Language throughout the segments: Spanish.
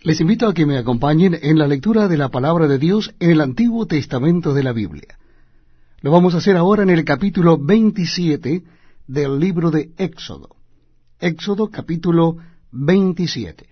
Les invito a que me acompañen en la lectura de la palabra de Dios en el Antiguo Testamento de la Biblia. Lo vamos a hacer ahora en el capítulo 27 del libro de Éxodo. Éxodo capítulo 27.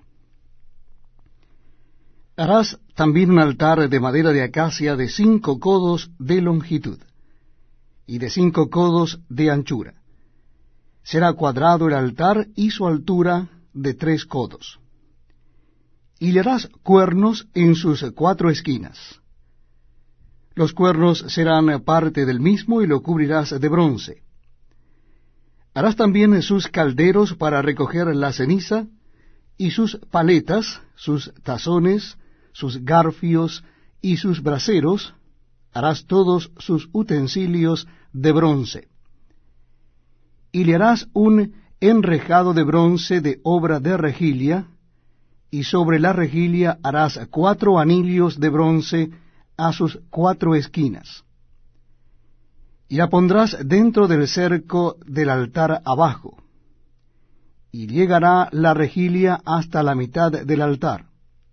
Harás también un altar de madera de acacia de 5 codos de longitud y de 5 codos de anchura. Será cuadrado el altar y su altura de 3 codos. Y le harás cuernos en sus 4 esquinas. Los cuernos serán parte del mismo y lo cubrirás de bronce. Harás también sus calderos para recoger la ceniza, y sus paletas, sus tazones, sus garfios y sus braseros, harás todos sus utensilios de bronce. Y le harás un enrejado de bronce de obra de rejilla, y sobre la rejilla harás 4 anillos de bronce a sus 4 esquinas. Y la pondrás dentro del cerco del altar abajo, y llegará la rejilla hasta la mitad del altar.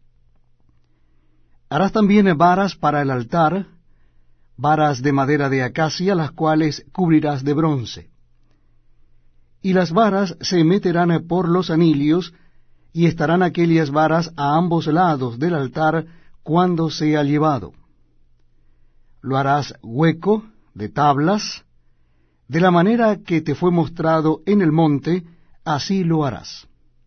Harás también varas para el altar, varas de madera de acacia, las cuales cubrirás de bronce. Y las varas se meterán por los anillos, y estarán aquellas varas a ambos lados del altar cuando sea llevado. Lo harás hueco de tablas, de la manera que te fue mostrado en el monte, así lo harás.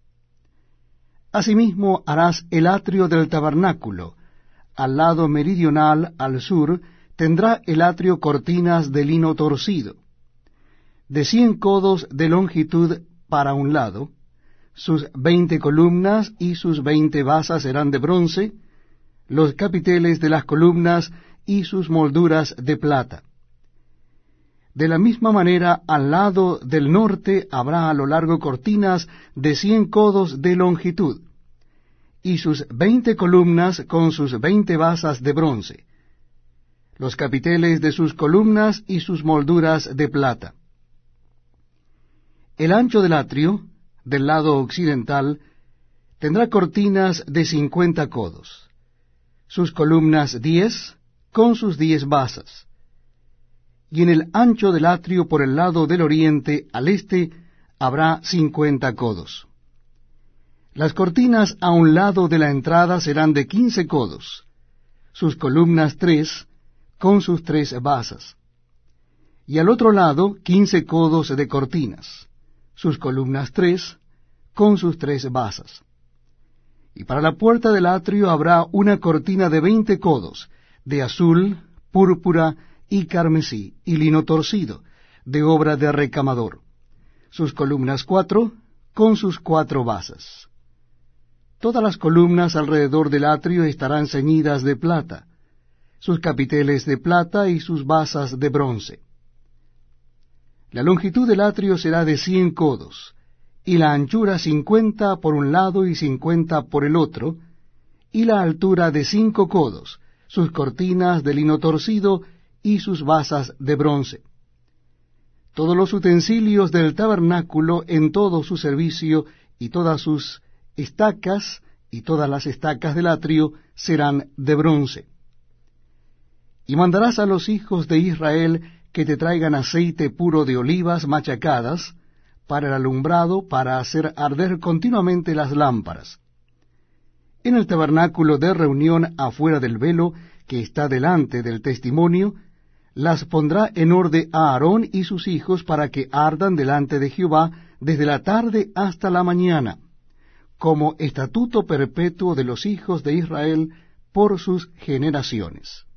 Asimismo harás el atrio del tabernáculo. Al lado meridional, al sur, tendrá el atrio cortinas de lino torcido, de 100 codos de longitud para un lado. Sus 20 columnas y sus 20 basas serán de bronce, los capiteles de las columnas y sus molduras de plata. De la misma manera, al lado del norte habrá a lo largo cortinas de 100 codos de longitud, y sus 20 columnas con sus 20 basas de bronce, los capiteles de sus columnas y sus molduras de plata. El ancho del atrio, del lado occidental, tendrá cortinas de 50 codos, sus columnas 10, con sus 10 basas. Y en el ancho del atrio por el lado del oriente al este habrá 50 codos. Las cortinas a un lado de la entrada serán de 15 codos, sus columnas 3, con sus 3 basas. Y al otro lado 15 codos de cortinas, sus columnas 3, con sus 3 basas. Y para la puerta del atrio habrá una cortina de 20 codos, de azul, púrpura y carmesí, y lino torcido, de obra de recamador. Sus columnas 4, con sus 4 basas. Todas las columnas alrededor del atrio estarán ceñidas de plata, sus capiteles de plata y sus basas de bronce. La longitud del atrio será de 100 codos, y la anchura 50 por un lado y 50 por el otro, y la altura de 5 codos, sus cortinas de lino torcido y sus basas de bronce. Todos los utensilios del tabernáculo en todo su servicio y todas sus estacas y todas las estacas del atrio serán de bronce. Y mandarás a los hijos de Israel que te traigan aceite puro de olivas machacadas para el alumbrado, para hacer arder continuamente las lámparas. En el tabernáculo de reunión afuera del velo que está delante del testimonio, las pondrá en orden a Aarón y sus hijos para que ardan delante de Jehová desde la tarde hasta la mañana, como estatuto perpetuo de los hijos de Israel por sus generaciones.